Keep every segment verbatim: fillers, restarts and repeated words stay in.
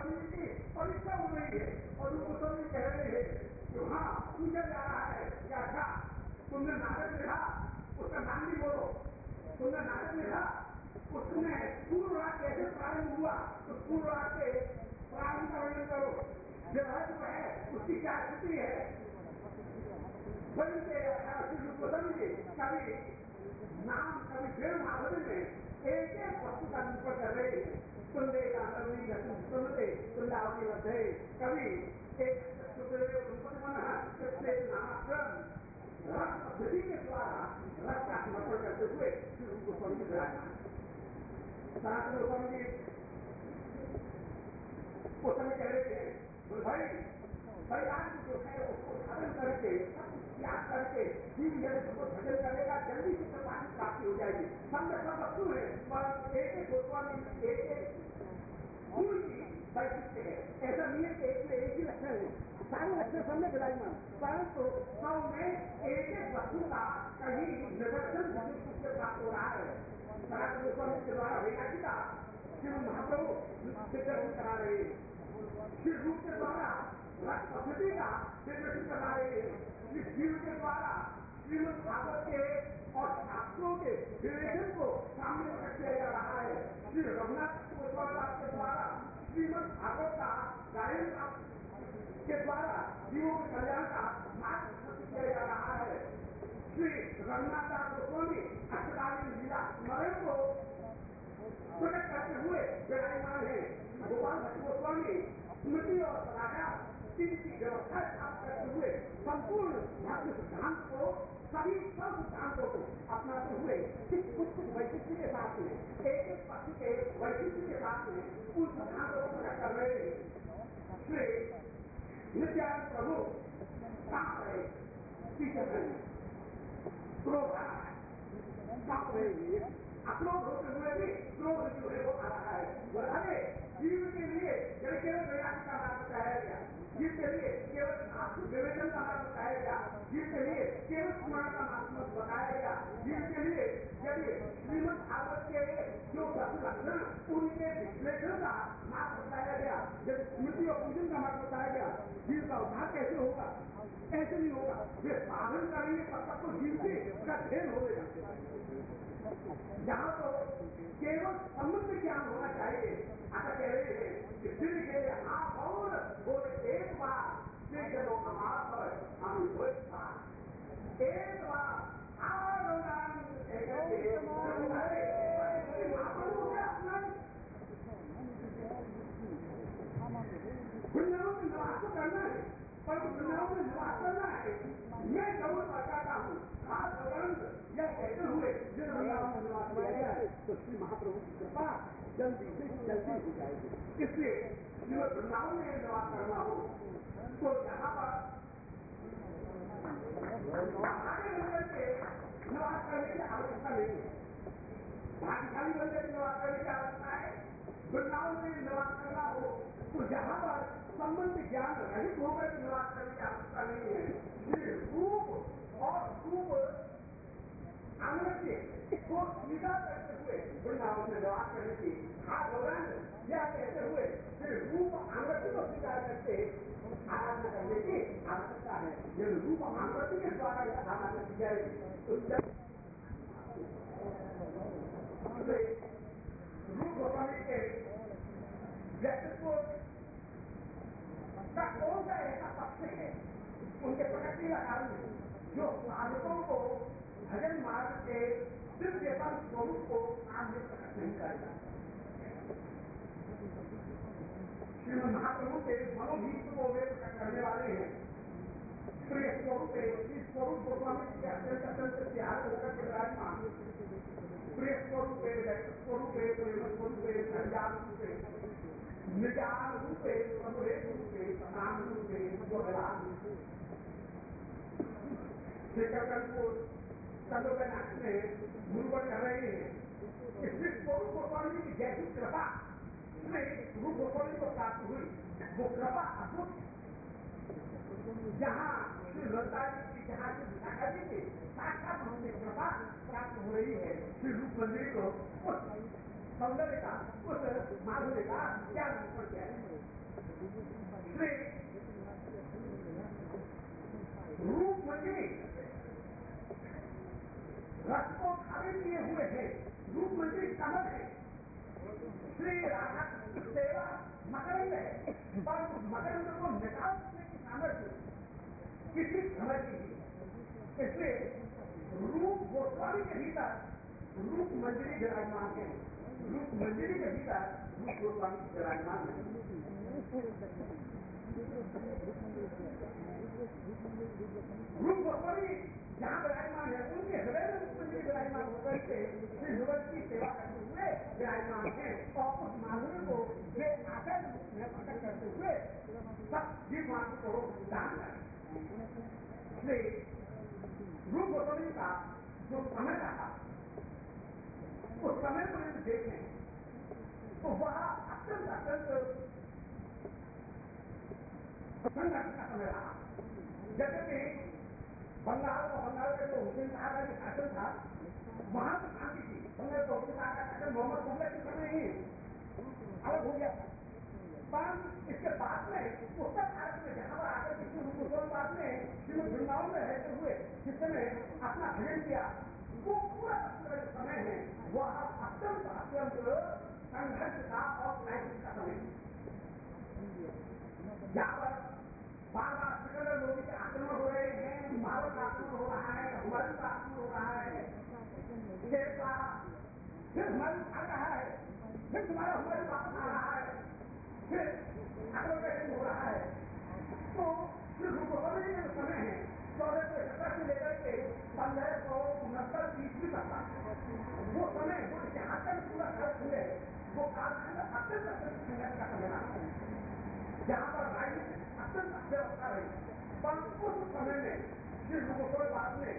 गोस्वामी की परीक्षा हो रही है और रूप गोस्वामी कह रहे हैं कि हाँ पूछा जा रहा है क्या था तुमने नाटक लिखा उसका नाम भी बोलो तुमने नाटक लिखा उसमें पूर्व राग कैसे प्रारंभ हुआ तो पूर्व राग के प्रारंभ का वर्णन करो व्यवहार जो है उसकी क्या स्थिति है कभी नाम कभी फिर माधुरी में एक एक वस्तु का निरूपण कर रहे हैं सुनते सुनते सुंदावली लगे कभी एक नामक्रम रस पद्धति के द्वारा रस का समर्पण करते हुए फिर उनको समझ कराना सनातन गोस्वामी जी उस समय कह रहे थे बोल भाई परिवार जो है उसको धारण करके त्याग करके जीव जगत को भजन करेगा जल्दी से कृपाण प्राप्ति हो जाएगी सब में सब वस्तु है पर एक एक गोस्वामी एक एक गुण की वैशिष्ट है ऐसा नहीं है कि एक में एक ही लक्षण है सारे लक्षण सब में विराजमान परंतु सौ में एक एक वस्तु का कहीं निदर्शन उससे प्राप्त हो रहा है सनातन गोस्वामी के द्वारा वैरागिता शिव महाप्रभु निर्देशन करा रहे हैं शिव रूप के द्वारा रस पद्धति का निर्देशन करा रहे हैं इस जीव के द्वारा श्रीमद् भागवत के और शास्त्रों के विवेचन को सामने प्रकट किया जा रहा है श्री रघुनाथ गोस्वामी के द्वारा श्रीमद् भागवत का गायन के द्वारा जीवों के कल्याण का मार्ग प्रस्तुत किया जा रहा है श्री रघुनाथ दास गोस्वामी अष्टकालीन लीला स्मरण को प्रकट करते हुए विराजमान है गोपाल भट्ट गोस्वामी स्मृति और सलाह की व्यवस्था स्थापित करते हुए संपूर्ण भक्ति सिद्धांत को सभी सब सिद्धांतों को अपनाते हुए कुछ कुछ कुछ वैशिष्ट के साथ में एक एक पक्ष के वैशिष्ट के साथ में उन सिद्धांतों को प्रकट कर रहे हैं श्री नित्यानंद प्रभु कहाँ रहे पीछे रहे क्रोध आ रहा है कहाँ रहे अक्रोध होते हुए भी क्रोध जो है वो आ रहा है अरे जीव के लिए जब केवल वैराग्य का मार्ग बताया गया जीव के लिए केवल आत्म विवेचन का मार्ग बताया गया जीव के लिए केवल स्मरण का मार्ग बताया गया जीव के लिए यदि श्रीमद् भागवत के जो दस लक्षण उनके विश्लेषण का मार्ग बताया गया जब स्मृति और पूजन का मार्ग बताया गया जीव का उद्धार कैसे होगा ऐसे नहीं होगा वे साधन करेंगे तब तक तो जीव की उसका ध्येय होगा जहाँ तो केवल संबंध ज्ञान होना चाहिए ऐसा कह रहे हैं कि दिल के लिए आप और बोले एक बार दिल के लोग हमारा पर हम एक बार वृंदावन में निवास तो करना है पर वृंदावन में निवास करना है मैं जरूर बताता हूँ खास भगवंत यह कहते हुए जिन वृंदावन में निवास किया गया है तो श्री महाप्रभु की कृपा जल्दी से जल्दी हो जाएगी इसलिए श्रीमद् वृंदावन में निवास करना हो तो यहाँ पर आगे बनकर के निवास करने की आवश्यकता नहीं है भाग्यशाली बनकर के निवास करने की आवश्यकता है वृंदावन में निवास करना हो तो यहाँ पर संबंध ज्ञान रहित होकर निवास करने की आवश्यकता नहीं है रूप और रूप अंग्रेजी को स्वीकार करते हुए वृंदावन में निवास करने की खास दौरान यह कहते हुए फिर रूप अंग्रेजी को स्वीकार करके आराधना करने की आवश्यकता है यदि रूप अंग्रेजी के द्वारा यह आराधना की जाएगी तो रूप गोस्वामी के व्यक्तित्व का कौन सा ऐसा पक्ष है उनके प्रकृति का कारण जो साधकों को भजन मार्ग के दिव्यतम स्वरूप को आगे प्रकट नहीं करेगा श्रीमद् महाप्रभु के मनोभीत को वे प्रकट करने वाले हैं प्रिय स्वरूप इस स्वरूप गोस्वामी के अत्यंत अत्यंत त्याग होकर के विराजमान प्रिय स्वरूप स्वरूप प्रेम स्वरूप संजान रूप निजान रूप समरेश रूप प्रणाम रूप स्वलाभ शेखरपुर चंद्रनाथ में गुरुवर कर रहे हैं इसलिए स्वरूप गोस्वामी की जैसी कृपा रूप गोस्वामी को प्राप्त हुई वो कृपा अद्भुत जहाँ श्री लता जी की जहाँ की विशाखा जी की साक्षात रूप में कृपा प्राप्त हो रही है श्री रूप मंदिर को सौंदर्य का, उस माधुर्य का क्या निरूपण किया है। रूप मंजरी रस को खाने किए हुए है, रूप मंजरी कमल है, श्री राधा सेवा मकरंद है, पर मकरंद को निकालने की सामर्थ्य किसी समझ नहीं। इसलिए रूप गोस्वामी के भीतर रूप मंजरी विराजमान है, रूप मंजरी के भीतर रूप गोस्वामी विराजमान है। रूप गोस्वामी जहाँ विराजमान है उनके हृदय में रूप मंजरी विराजमान होकर के श्री युवक की सेवा करते हुए विराजमान है और उस माधुर्य को वे आकर में प्रकट करते हुए सब जीव मात्र को दान करें। रूप गोस्वामी का जो समय रहा उस समय को यदि देखें तो वह अत्यंत अत्यंत संघर्ष का समय रहा। जैसे कि बंगाल और बंगाल का जो हुसैन साहब का शासन था वहां तो शांति थी, बंगाल को हुसैन साहब का शासन मोहम्मद कुबला के समय ही अलग हो गया था। पर इसके बाद में उत्तर भारत में जहां पर आकर किसी मुसलमान ने जिन्हें वृंदावन में रहते हुए जिस समय अपना भजन किया वो पूरा पूरा जो समय है वह अत्यंत अत्यंत संघर्ष का और क्राइसिस का समय जहां पर बार बार सकल लोगों के आक्रमण हो रहे हैं, मानव का आक्रमण हो रहा है, हमारे का आक्रमण हो रहा है, शेरपा फिर हमारी आ रहा है, फिर तुम्हारा हमारे वापस आ रहा है, फिर आक्रमण हो रहा है। तो फिर गोस्वामी का जो समय है चौदह सौ इकहत्तर से लेकर के पंद्रह सौ उनहत्तर ईस्वी तक वो समय वो इतिहास पूरा कालखंड है, वो कालखंड अत्यंत अत्यंत संघर्ष का समय रहा जहां पर राजनीतिक अत्यंत अव्यवस्था रही। पर उस समय में श्री गोस्वामी बाद में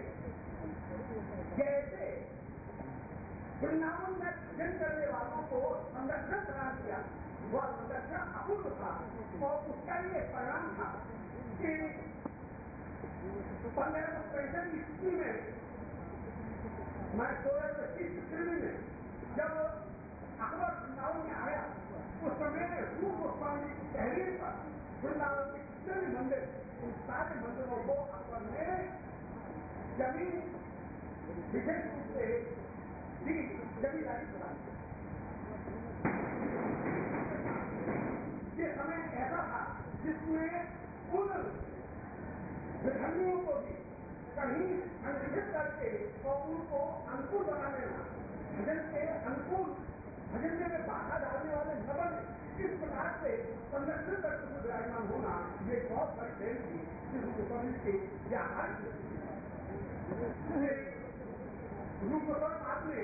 जैसे वृंदावन में भजन करने वालों को संरक्षण प्रदान किया वह संरक्षण अपूर्व था और उसका ये परिणाम था कि पंद्रह सौ पैंसठ ईस्वी में मैं सोलह सौ इक्कीस ईस्वी में जब अकबर वृंदावन में आया उस समय रूप गोस्वामी की तहरीर पर वृंदावन के जितने भी मंदिर उन सारे मंदिरों को अकबर ने जमीन विशेष रूप से दी, जमींदारी करा। ये समय ऐसा था जिसमें उन विधर्मियों को भी कहीं संगठित करके और उनको अनुकूल बना देना, भजन के अनुकूल भजन में बाधा डालने वाले न बने, इस प्रकार से संरक्षण करते हुए विराजमान होना ये बहुत बड़ी देन थी जिस गोस्वामी के व्यावहारिक रूप गोस्वामी आपने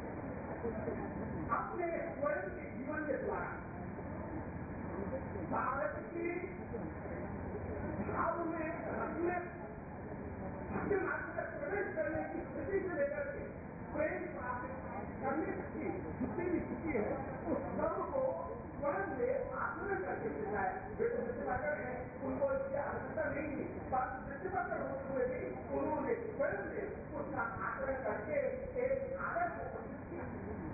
अपने स्वयं के जीवन के द्वारा भारत की भाव में रखने भक्ति मार्ग में प्रवेश करने की स्थिति से लेकर के प्रेम प्राप्त करने की जितनी भी स्थिति है उस सब को स्वयं से आचरण करके दिखाए। वे तो दृष्टिपाकर है, उनको इसकी आवश्यकता नहीं थी, पर दृष्टिपाकर होते हुए भी उन्होंने स्वयं से उसका आचरण करके एक आदर्श को प्रस्तुत किया।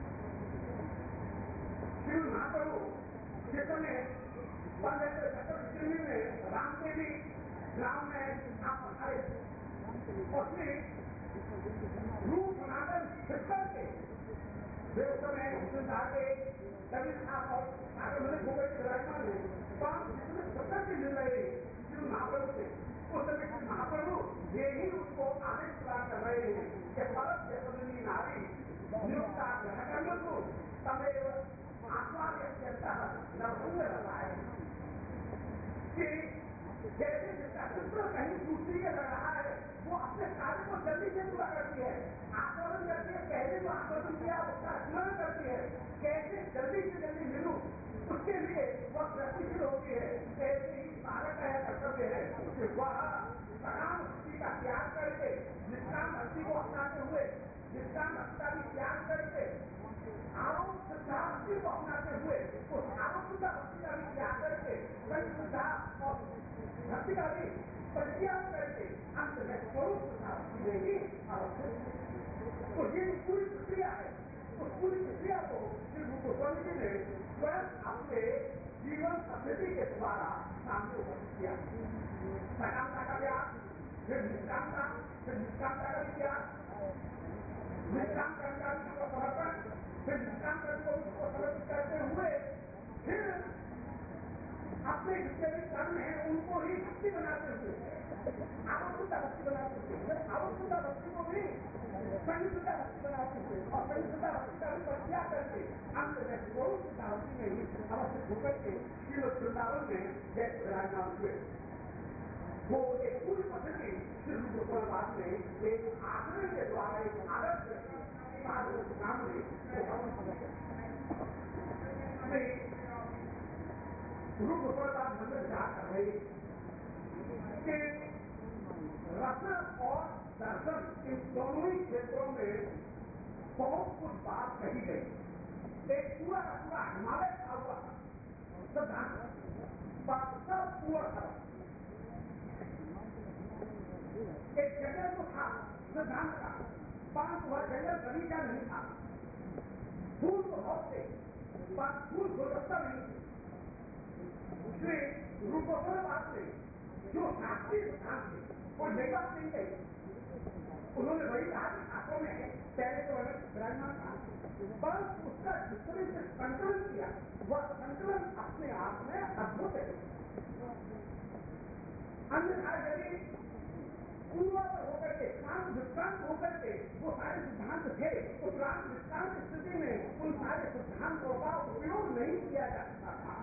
श्री महाप्रभु जिस समय पंद्रह सौ इकहत्तर ईस्वी में रामदेवी ग्राम में आप पधारे और श्री रूप सनातन शिक्षण के वे उस समय हुसैन साहब के कभी साहब और आक्रमणिक होकर के विराजमान है, पर जिसमें सत्तर की मिल रही श्री महाप्रभु से उस समय श्री महाप्रभु ये ही उनको आदेश प्रदान कर रहे हैं कि परत जसवंती नारी नियुक्ता ग्रहकर्म को तमेव आत्मा के अत्यंत नवसंग रहा है कि जैसे जिसका पुत्र कहीं दूसरी के लग रहा है वो अपने कार्य को जल्दी से पूरा करती है, आकलन करती है, पहले जो आकलन किया उसका स्मरण करती है, कैसे जल्दी से जल्दी मिलूं उसके लिए वह प्रयत्नशील होती है। ऐसे ही बालक का यह कर्तव्य है कि वह सकाम भक्ति का त्याग करके निष्काम भक्ति को अपनाते हुए निष्काम भक्ति का भी त्याग करके आरोप भक्ति को अपनाते हुए उस आरोप भक्ति का भी त्याग करके और भक्ति का भी परित्याग करके अंत में स्वरूप भक्ति में ही आवश्यक। तो ये पूरी प्रक्रिया है, उस पूरी प्रक्रिया को श्री स्वामी जी ने स्वयं अपने जीवन पद्धति के द्वारा सामने उपस्थित किया। सकामता का व्यास, फिर निष्कामता, फिर निष्कामता का विज्ञान, निष्काम कर्मचारी को समर्पण, फिर निष्काम कर्मियों को समर्पित करते हुए फिर अपने जितने भी कर्म है उनको ही भक्ति बनाते हुए आवश्यकता भक्ति बनाते हुए आवश्यकता भक्ति को भी संयुक्ता भक्ति बनाते हुए और संयुक्ता भक्ति का भी परित्याग करके अंत में स्वरूप भक्ति में ही अवश्य होकर के श्रीमद् वृंदावन में जैसे विराजमान हुए। वो एक पूरी पद्धति श्री रूप गोस्वामीपाद ने एक आचरण के द्वारा एक आदर्श साधु के सामने रूप गोस्वामीपाद हमने विचार कर रहे कि रत्न और दर्शन इन दोनों ही क्षेत्रों में बहुत कुछ बात कही गई। एक पूरा का पूरा हिमालय का हुआ सिद्धांत बात सब पूरा था। एक जंगल तो था सिद्धांत का, परंतु वह जंगल कभी का नहीं था। फूल तो बहुत थे पर फूल गुलदस्ता नहीं थे। श्री रूप गोस्वामीपाद ने जो शास्त्रीय सिद्धांत थे वो ये बात नहीं कही। उन्होंने वही कहा कि शास्त्रों में पहले तो अलग विराजमान था, पर उसका जितने से संकलन किया वह संकलन अपने आप में अद्भुत है। अन्यथा यदि पूर्वापर होकर के शांत विश्रांत होकर के वो सारे सिद्धांत थे तो शांत विश्रांत स्थिति में उन सारे सिद्धांतों का उपयोग नहीं किया जा सकता था।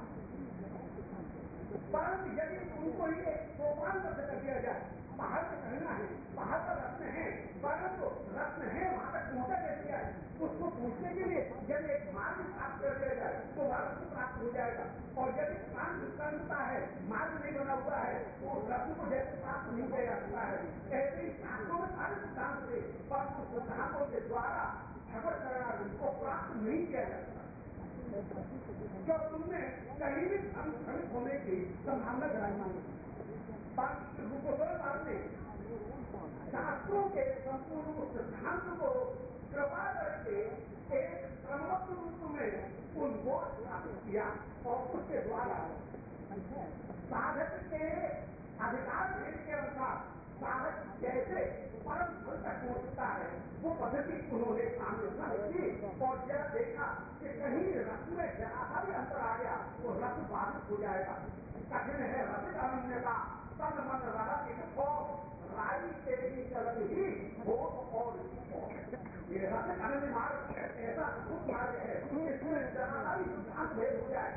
परंतु यदि उनको ये सोपान कर दिया जाए, पहाड़ पे चढ़ना है, पहाड़ पर रत्न है, परंतु रत्न है वहां तक पहुंचा कैसे जाए, उसको पहुंचने के लिए यदि एक मार्ग प्राप्त कर दिया जाए तो मार्ग को प्राप्त हो जाएगा। और यदि शांत विश्रांतता है, मार्ग नहीं बना हुआ है तो उस रत्न को जैसे प्राप्त नहीं किया जा सकता है। ऐसे ही शास्त्रों में सारे सिद्धांत थे पर उस सिद्धांतों के द्वारा भगवत शरणागति को प्राप्त नहीं किया जा सकता। जो तुमने कहीं भी भ्रमित होने की संभावना विराजमान है। रूप गोस्वामीपाद ने शास्त्रों के संपूर्ण सिद्धांत को कृपा करके एक क्रमबद्ध रूप में उनको स्थापित किया और उसके द्वारा साधक के अधिकार भेद के अनुसार साधक कैसे परम फल तक पहुंचता है वो पद्धति उन्होंने सामने रखी और यह देखा कि कहीं रथ में जरा सा भी अंतर आ गया तो रथ बाधित हो जाएगा। कठिन है रथ अनन्य का तन मन रथ हो राई तेरी चलत ही हो और ये रथ अनन्य मार्ग ऐसा अद्भुत मार्ग है इसमें जरा सा भी सिद्धांत भेद हो जाए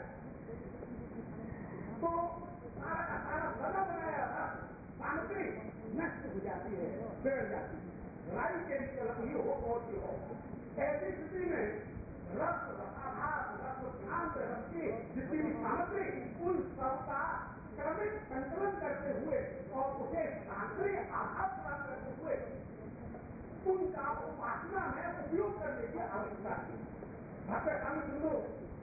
तो सारा का सारा बना बनाया रथ सामग्री नष्ट हो जाती है, बिगड़ जाती है। राई के भी चलत ही हो और हो ऐसी स्थिति में रस रसाभास रस शांत रस की जितनी भी सामग्री उन सबका क्रमिक संकलन करते हुए और उसे शास्त्रीय आधार प्रदान करते हुए उनका उपासना में उपयोग करने की आवश्यकता है। भक्त स्वामी सुनो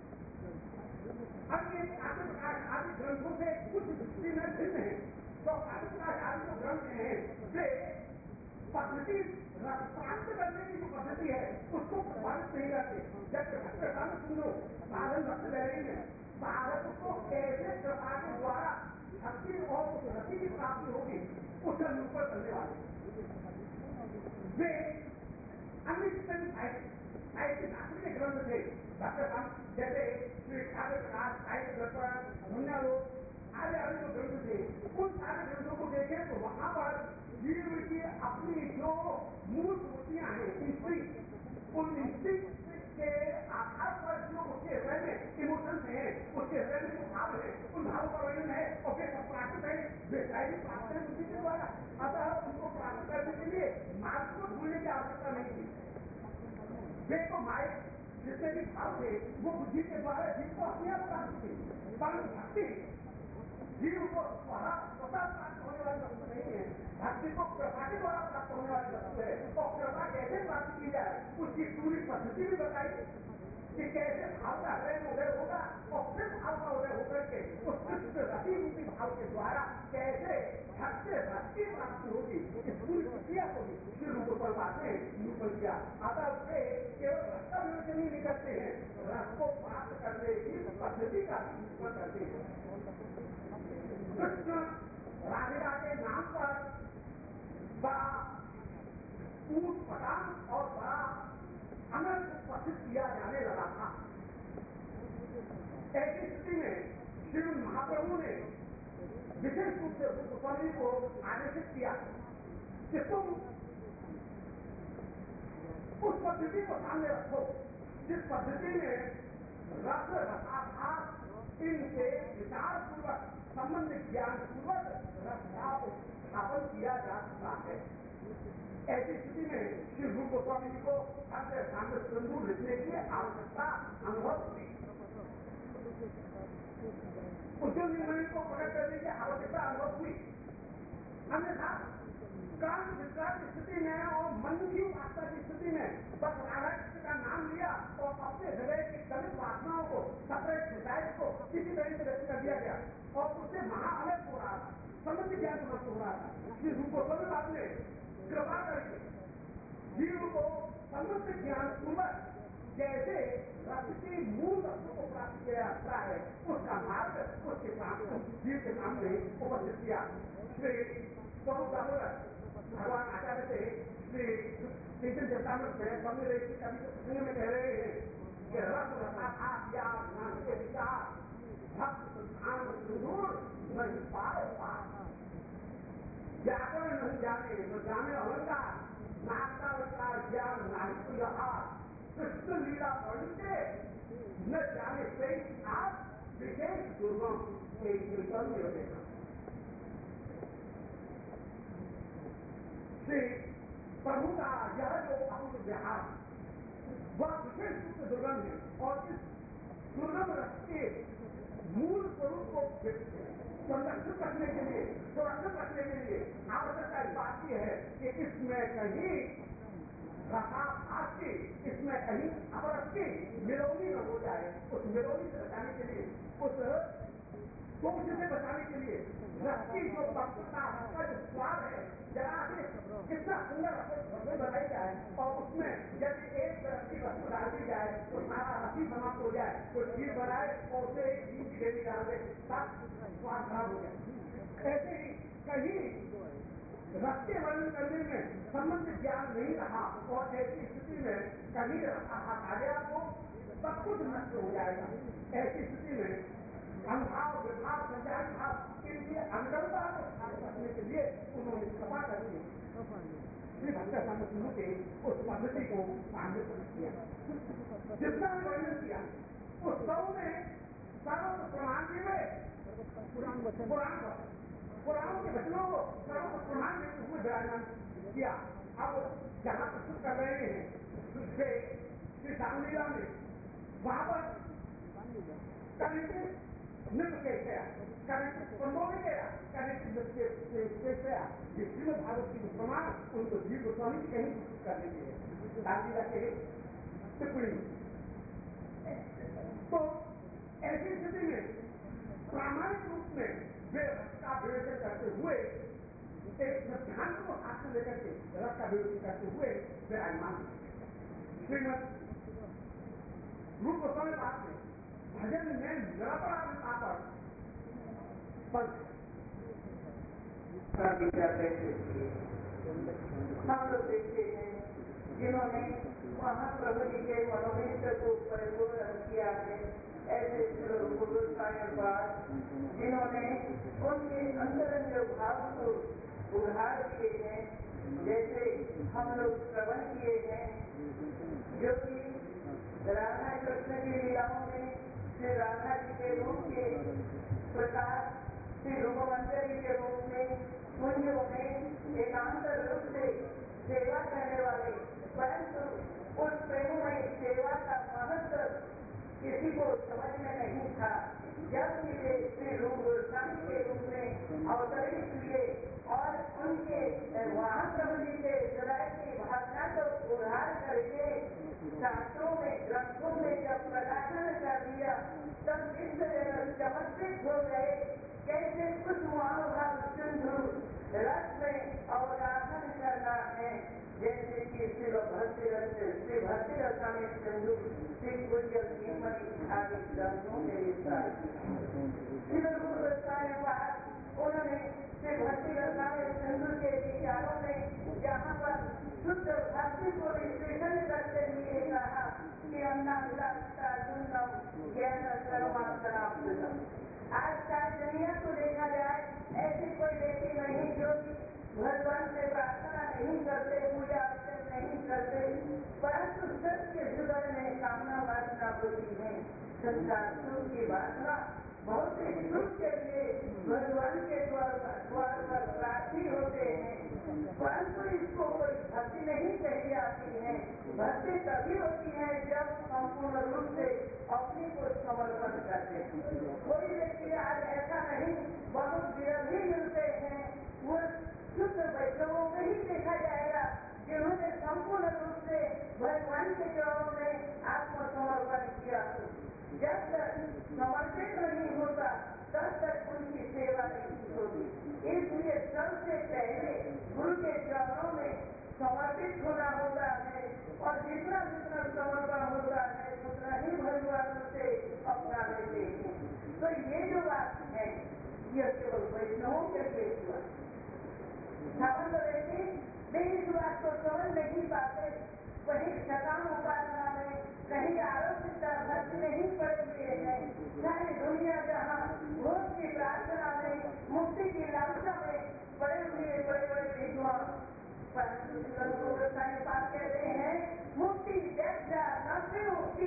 अन्य आदि प्रकाश आदि ग्रंथों से कुछ दृष्टि में भिन्न है। तो आदि प्रकाश आदि जो ग्रंथ हैं वे पद्धति प्राप्त करने की जो पद्धति है उसको प्रभावित नहीं करते। जब भक्त स्वामी सुनो साधन भक्त लहरी में साधक को कैसे कृपा के द्वारा भक्ति और उस रति की प्राप्ति होगी उस ऊपर करने वाले वे अन्य जितने भी साहित्य शास्त्र के ग्रंथ थे भक्त जैसे श्री आदि प्रकाश साहित्य दर्पण धुन्यालोक आदि आदि जो ग्रंथ थे उन सारे ग्रंथों को देखें तो वहां पर जीव की अपनी जो मूल वृत्तियां हैं इंस्ट्रिक्ट उन इंस्ट्रिक्ट के आधार पर जो उसके हृदय में इमोशंस हैं उसके हृदय में जो भाव है उन भावों का वर्णन है और वे सब प्राप्त है वे शायद प्राप्त है बुद्धि के द्वारा। अतः उनको प्राप्त करने के लिए मार्ग को ढूंढने की आवश्यकता नहीं थी। वे तो माए जितने भी भाव थे वो बुद्धि के द्वारा जीव को अपने आप प्राप्त थे। परंतु भक्ति जीव को स्वतः प्राप्त होने वाली वस्तु नहीं है, भक्ति को कृपा के द्वारा प्राप्त होने वाली वस्तु है। और कृपा कैसे प्राप्त की जाए उसकी पूरी पद्धति भी बताई कि कैसे भाव का हृदय में उदय होगा और फिर भाव का उदय होकर के उस कृष्ण रति रूपी भाव के द्वारा कैसे भक्त रस की प्राप्ति होगी, इस पूरी प्रक्रिया को भी श्री रूप गोस्वामी ने निरूपण किया। अतः वे केवल रस का विवेचन ही नहीं करते हैं, रस को प्राप्त करने की पद्धति का भी निरूपण करते हैं। कृष्ण राधिका के नाम पर बड़ा ऊट पटांग और बड़ा अनंत प्रसिद्ध किया जाने लगा था। ऐसी स्थिति में श्री महाप्रभु ने विशेष रूप से रूप गोस्वामी को आदेशित किया कि तुम उस पद्धति को सामने रखो जिस पद्धति में रस रसाभास इनसे विचार पूर्वक संबंध ज्ञान पूर्वक रस का स्थापन किया जा सकता है। ऐसी स्थिति में श्री रूप गोस्वामी जी को हर सामने सिंधु लिखने की आवश्यकता अनुभव हुई। उद्योग निर्णय को प्रकट करने की आवश्यकता अनुभव हुई। अन्यथा काल विश्राम की स्थिति में और मन की वास्ता की स्थिति में बस राधा कृष्ण का नाम लिया और अपने हृदय की दलित वासनाओं को सेपरेट डिजायर को किसी तरह से व्यक्त कर दिया गया और उससे महाअलग हो रहा था, समझ ज्ञान समाप्त हो रहा था। श्री रूप गोस्वामी बात ने कृपा करके जीव को समृद्ध ज्ञान पूर्वक जैसे रस की मूल वस्तु को प्राप्त किया जाता है उसका मार्ग उसके सामने जीव के सामने उपस्थित किया। श्री स्वरूप दामोदर भगवान आचार्य से श्री चैतन्य चरितामृत में बंगले कवि के प्रसंग में कह रहे हैं कि रस रसाभास या ज्ञान के विचार भक्त संस्थान सुदूर नहीं पाए पार, व्याकरण नहीं जाने न जाने अलंकार, नागता विचार ज्ञान नारी को यहार, कृष्ण लीला पढ़ते न जाने से आप विशेष दुर्गम एक कीर्तन में देखा। श्री प्रभु का यह जो अपूर्व विहार वह विशेष रूप से दुर्गम है और इस दुर्गम रस के मूल स्वरूप को संरक्षित रखने के लिए सुरक्षित रखने के लिए आवश्यकता इस बात की है कि इसमें कहीं रसाभास की इसमें कहीं अपरस की मिलोनी न हो जाए। उस मिलोनी से बचाने के लिए उस दोष से बचाने के लिए रस की जो पवित्रता का जो स्वाद है जरा से कितना सुंदर रसोई बनाई जाए और उसमें यदि एक तरह की वस्तु डाल दी जाए तो सारा रसी समाप्त हो जाए, कोई खीर बनाए और उसे एक घी की डेली डाल दे सब स्वाद खराब हो जाए। ऐसे ही कहीं रस के वर्णन करने में संबंध ज्ञान नहीं रहा और ऐसी स्थिति में कहीं रसाभास आ गया तो सब कुछ नष्ट हो जाएगा। ऐसी स्थिति में अनुभाव विभाव संचार भाव के लिए अनुगमता को स्थापित करने के लिए उन्होंने कृपा करके श्री भक्त सिंधु के उस पद्धति को सामने प्रकट किया। जितना भी वर्णन किया उस सब में सर्व प्रमाण भी में पुराण वचन पुराण पुराणों के वचनों को सर्व प्रमाण के रूप में विराजमान किया। अब जहाँ प्रस्तुत कर रहे हैं श्री रामलीला में वहां पर कनेक्टिव नृत्य कैसे कनेक्टिव संभव गया कनेक्टिव नृत्य कैसे जिसमें भारत की प्रमाण उनको जीव गोस्वामी कहीं प्रस्तुत कर देते हैं रामलीला के टिप्पणी। तो ऐसी स्थिति में प्रामाणिक रूप में वे रस का विवेचन करते हुए एक सिद्धांत को हाथ में लेकर के रस का विवेचन करते हुए विराजमान श्रीमद रूप गोस्वामी बात में भजन में निरपराधता पर हम लोग देखते हैं जिन्होंने महाप्रभु जी के मनोनीत को परिपूर्ण किया है ऐसे जिन्होंने उनके अंतरंग भाव को उधार किए हैं, जैसे हम लोग श्रवण किए हैं जो कि राधा कृष्ण की लीलाओं में श्री राधा जी के रूप के प्रकाश श्री रूपवंतरी के रूप में कुंजों में एकांत रूप से सेवा करने वाले, परंतु उस प्रेममय सेवा का महत्व किसी को समझ में नहीं था। जबकि वे श्री रूप गोस्वामी के रूप में अवतरित हुए और उनके महाप्रभु जी के हृदय की भावना को उधार करके शास्त्रों में ग्रंथों में जब तब इस चमत्कृत हो गए कैसे कुछ महाभाव सिंधु रस में अवगाहन करना है, जैसे कि शिव भक्ति रस श्री भक्ति रसा में सिंधु श्री गुजर आदि ग्रंथों में विस्तार किया। शिव रूप रसायन पाठ उन्होंने श्री भक्ति रसा में सिंधु के विचारों में जहाँ पर शुद्ध भक्ति को विश्लेषण करते हुए कहा कि अन्नाभिलाषिता सुंदम ज्ञान सर्वांतराप्तम। आज सारी दुनिया को देखा जाए ऐसी कोई व्यक्ति नहीं जो भगवान से प्रार्थना नहीं करते, पूजा अर्चन नहीं करते, परंतु सबके जीवन में कामना वासना होती है, संसार सुख की वासना भौतिक सुख के लिए भगवान के द्वार द्वार पर प्रार्थी होते हैं, परंतु इसको कोई भक्ति नहीं कही जाती है। भक्ति तभी होती है जब संपूर्ण रूप से अपने को समर्पण करते हैं। कोई व्यक्ति आज ऐसा नहीं, बहुत विरोधी मिलते हैं, वो शुद्ध वैष्णवों में ही देखा जाएगा जिन्होंने संपूर्ण रूप से भगवान के चरणों में आत्मसमर्पण किया। जब तक समर्पित नहीं होता तब तक उनकी सेवा नहीं होती। इसलिए सबसे पहले गुरु के चरणों में समर्पित होना होता है और जितना जितना समर्पण होता है उतना ही भगवान से अपना लेते हैं। तो ये जो बात है यह केवल वैष्णवों के लिए हुआ। सामान्य व्यक्ति वे इस बात को समझ नहीं पाते, वही सकाम उपासना में कहीं आरोग्य भक्ति नहीं पड़े हुए हैं। सारी दुनिया जहाँ भोग की प्रार्थना में मुक्ति की लालसा में बड़े हुए बड़े बड़े विद्वान पास कहते हैं मुक्ति व्याख्या नब्बे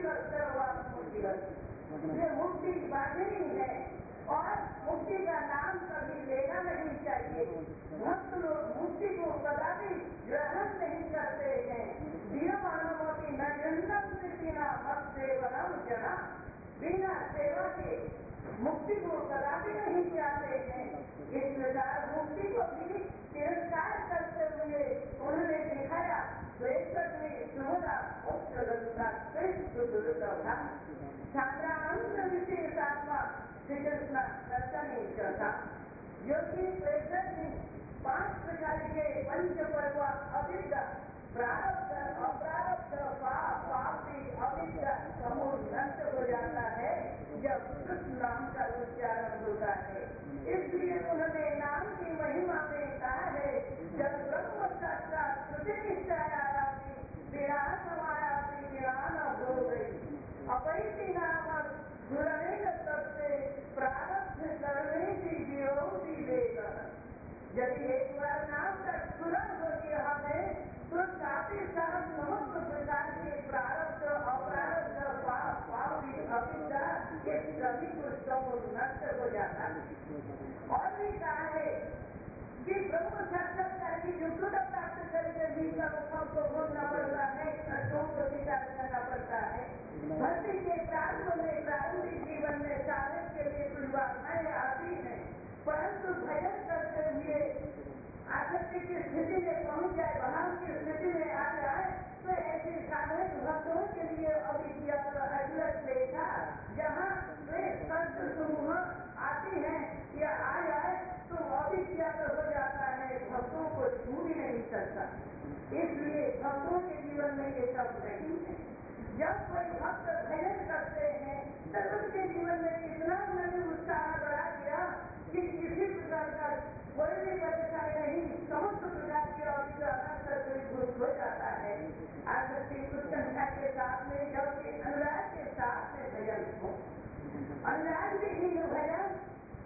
ये मुक्ति बाधनी है और मुक्ति का नाम कभी लेना नहीं चाहिए। भक्त लोग मुक्ति को कदापि ग्रहण नहीं करते हैं। की नजंदम से बिना मत सेवनम जना, बिना सेवा के मुक्ति को कदापि नहीं चाहते हैं। इस प्रकार मुक्ति को भी तिरस्कार करते हुए उन्होंने दिखाया द्वेषक में सुभदा उत्तरता विशेषात्मा श्री कृष्ण दर्शन करता योगी प्रेषक ने पांच प्रकार के पंच पर्व अविद्या प्रारब्ध अप्रारब्ध पाप पापी अविद्या समूह नष्ट हो जाता है जब कृष्ण नाम का उच्चारण होता है। इसलिए उन्होंने नाम की महिमा में कहा है जब ब्रह्म साक्षात श्रुति निश्चया विराट हमारा विरान हो गई अपैति नाम गुरवे सबसे प्रारब्ध करने की विरोधी देगा। यदि एक बार नाम का स्फुरण हो गया हमें तो साथ ही साथ समस्त प्रकार के प्रारब्ध अपरारब्ध पाप पापी अविद्या ये सभी कुछ नष्ट हो जाता है। और भी कहा है कि ब्रह्म साक्षात्कार की योग्यता प्राप्त करके भी कर्मों को भोगना पड़ता है, कष्टों को स्वीकार करना पड़ता है। भक्ति के प्रारंभ में प्रारंभिक जीवन में साधक के लिए कुछ बाधाएं आती हैं, परंतु भजन करते हुए आसक्ति की स्थिति में पहुंच जाए, भाव की स्थिति में आ जाए तो ऐसे साधक भक्तों के लिए अविद्या अजलत लेखा जहाँ वे कष्ट समूह आती है या आ जाए तो अविद्या हो जाता है, भक्तों को छू भी नहीं सकता। इसलिए भक्तों के जीवन में ये सब नहीं है। जब कोई भक्त भजन करते हैं तब उनके जीवन में इतना उन्होंने उत्साह बढ़ा दिया कि किसी प्रकार का कोई भी परेशानी नहीं, समस्त प्रकार की अविद्या दूर हो जाता है। आसक्ति उत्कंठा के साथ में जबकि अनुराग के साथ में भजन हो, अनुराग भी ही भजन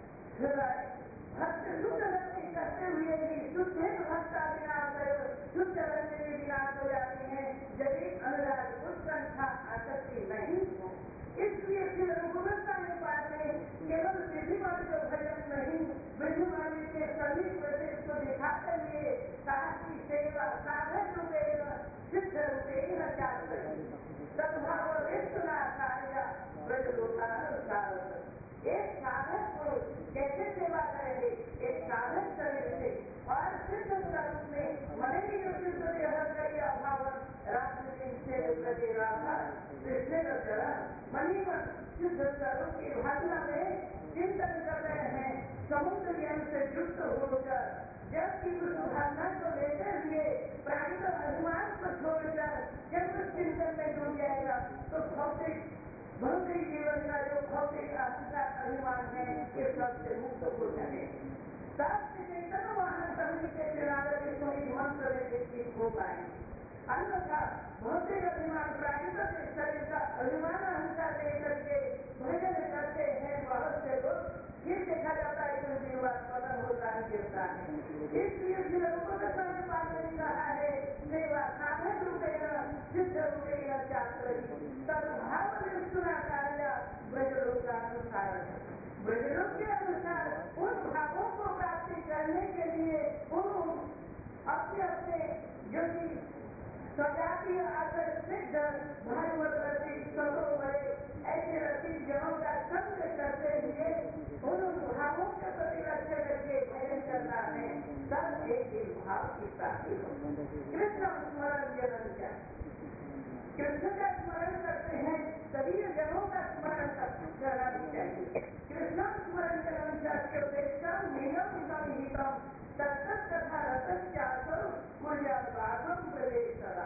भक्त शुद्ध भक्ति करते हुए भी शुद्ध भक्ता विनाश शुद्ध करने में विनाश हो जाते हैं यदि अनुराग उत्कंठा आसक्ति नहीं हो। इसलिए फिर गुरुस्वामी पाठ में केवल विधिमान को भजन नहीं विधिमान के सभी प्रदेश को दिखाते हुए साथी सेवा साधन रूपेण सिद्ध रूपेण चाहते सद्भाव विष्णुना कार्य ब्रजलोकानुसार। एक साधक को कैसे सेवा करेंगे, एक साधक शरीर से और सिद्ध स्वरूप में मने की जो सिद्ध देह कई अभाव रात्रि दिन से कृष्ण का चरण मनी सिद्ध करो की भावना में चिंतन कर रहे हैं। समुद्र ज्ञान से युक्त होकर जब की उस भावना को लेते हुए प्राकृत अभिमान को छोड़कर जब उस चिंतन में डूब जाएगा तो भौतिक भौतिक जीवन का जो भौतिक अहंकार अभिमान है ये सबसे मुक्त हो जाए। सबसे चेतन वाहन करने के किनारे इस मंत्र में एक हो पाएंगे। अन्यथा भौतिक अभिमान प्राकृतिक शरीर का अभिमान अहंकार लेकर के भजन करते हैं बहुत से लोग, फिर देखा जाता है कि उनके बाद पतन होता है, गिरता है। इसलिए फिर गोस्वामी पाद ने कहा है सेवा साधन रूपेण सिद्ध रूपेण चातुरी तद्भाव विष्णुना कार्य ब्रजलोकानुसार। ब्रजलोक के अनुसार उन भावों को प्राप्ति करने के लिए उन अपने अपने जो कि स्वजातीय आदर सिद्ध भागवत रसिक संतों बड़े ऐसे रसिक जनों का संग करते हुए उन भावों के प्रति लक्ष्य करके भजन करना है, तब एक दिन भाव की प्राप्ति हो। कृष्ण स्मरण जनन क्या, कृष्ण का स्मरण करते हैं सभी जनों का स्मरण करना भी चाहिए। कृष्ण स्मरण जनन करके उपेक्षा नियम संहितम तत्त तथा रतश्चातो कुर्यात्म प्रवेश करा।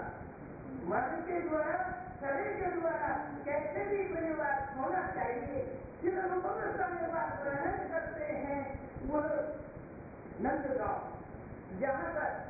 मन के द्वारा शरीर के द्वारा कैसे भी परिवार होना चाहिए। फिर अनुभव बात वर्णन करते हैं वो नंद गांव जहाँ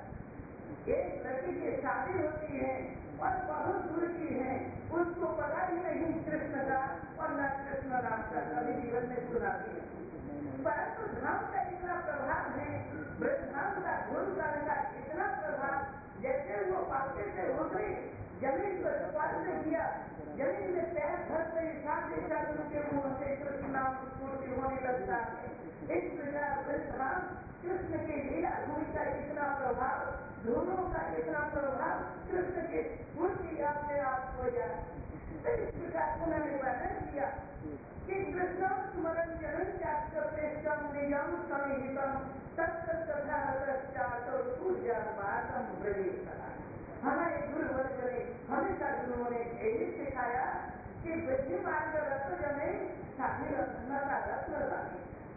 पर एक लड़की की शादी होती है और बहुत दूर की है, उसको पता ही नहीं कृष्ण का और न कृष्ण राम का, कभी जीवन में सुना भी नहीं। परंतु धाम का इतना प्रभाव है, वृद्धाम का गुरु का इतना प्रभाव, जैसे वो पाके से उतरी जमीन पर स्पर्श किया, जमीन में पैर धरते ही साथ के मुंह से कृष्ण नाम स्फूर्ति होने लगता है। इस प्रकार वृद्धाम कृष्ण की लीला भूमि का इतना प्रभाव, धूलों का इतना प्रभाव, कृष्ण की स्फूर्ति अपने आप हो जाए। तो इस प्रकार उन्होंने वर्णन किया कि कृष्ण स्मरण जनन चाष्टम नियम संहितम तत्त तथा रतश्चातो पूज्यात्माकं ब्रजेशरा। हमारे गुरु वर्ग ने हमेशा गुरुओं ने यही सिखाया कि वृद्धि मार्ग रत्न जमे साथी रत्न का रत्न बने।